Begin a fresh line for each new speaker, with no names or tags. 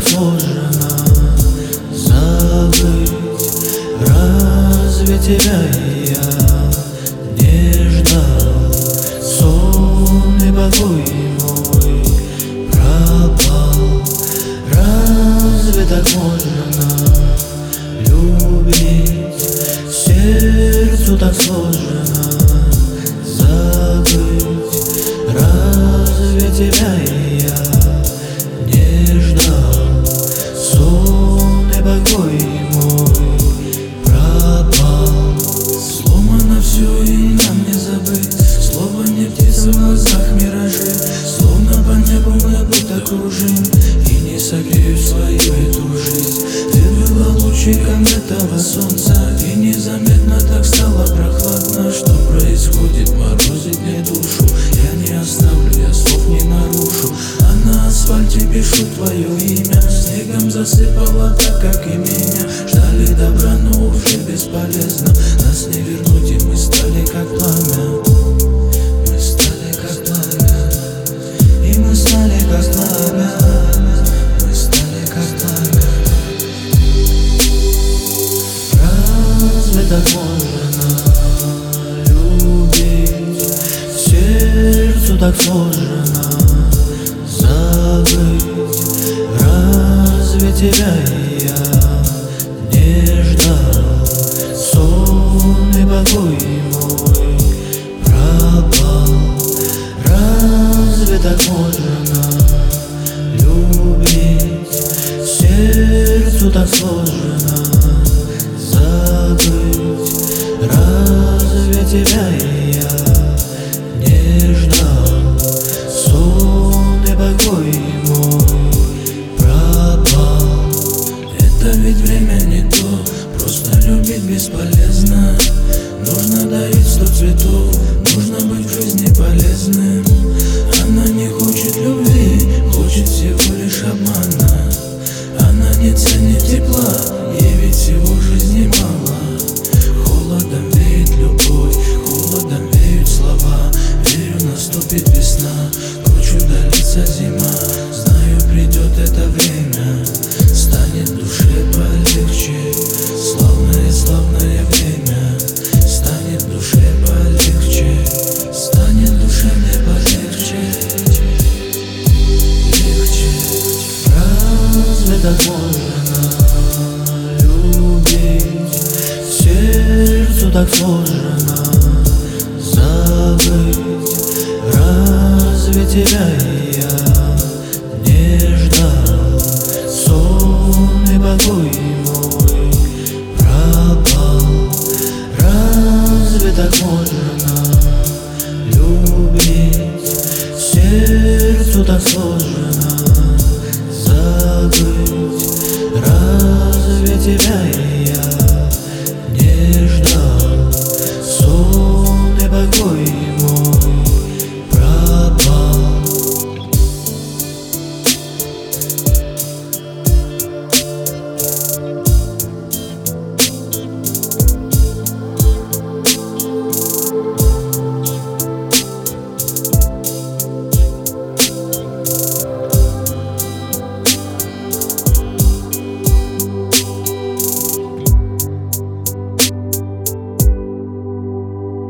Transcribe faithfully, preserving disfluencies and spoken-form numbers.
сложно забыть. Разве тебя я не ждал? Сон и покой мой пропал. Разве так можно любить? Сердцу так сложно забыть. Разве тебя я не ждал? Сон и покой мой пропал.
Сломано все и нам не забыть. Слово не птица, в глазах миражи. Словно по небу мы будто кружим и не согрею свою эту жизнь. Ты была лучиком этого солнца, и незаметно так стало прохладно. Что происходит, морозит мне душу. Я не оставлю, я слов не нарушу. А на асфальте пишу твое имя. Снегом засыпало так, как и меня. Ждали добра, но уже бесполезно. Нас не вернуть, и мы стали как пламя. Мы стали как пламя. И мы стали как пламя. Мы стали как пламя.
Разве так можно любить? Сердцу так сложно забыть. Разве тебя я не ждал? Сон и покой мой пропал. Разве так можно любить? Сердцу так сложно забыть. Разве тебя я не ждал? Сон и покой мой пропал.
Это ведь время не то, просто любить бесполезно. Нужно дарить сто цветов, нужно быть в жизни полезным. Она не хочет любви, хочет всего лишь обмана. Она не ценит тепла, ей ведь всего в жизни мало. Холодом веет любовь, холодом веют слова. Верю, наступит весна, прочь удалится зима. Знаю, придет это время, станет душе полегче. Славное, славное время, станет душе полегче. Станет душе мне полегче. Легче.
Разве так можно любить? Сердцу так сложно забыть. Разве тебя я не ждал? Сон и покой мой пропал. Разве так можно любить? Сердцу так сложно забыть. Разве тебя я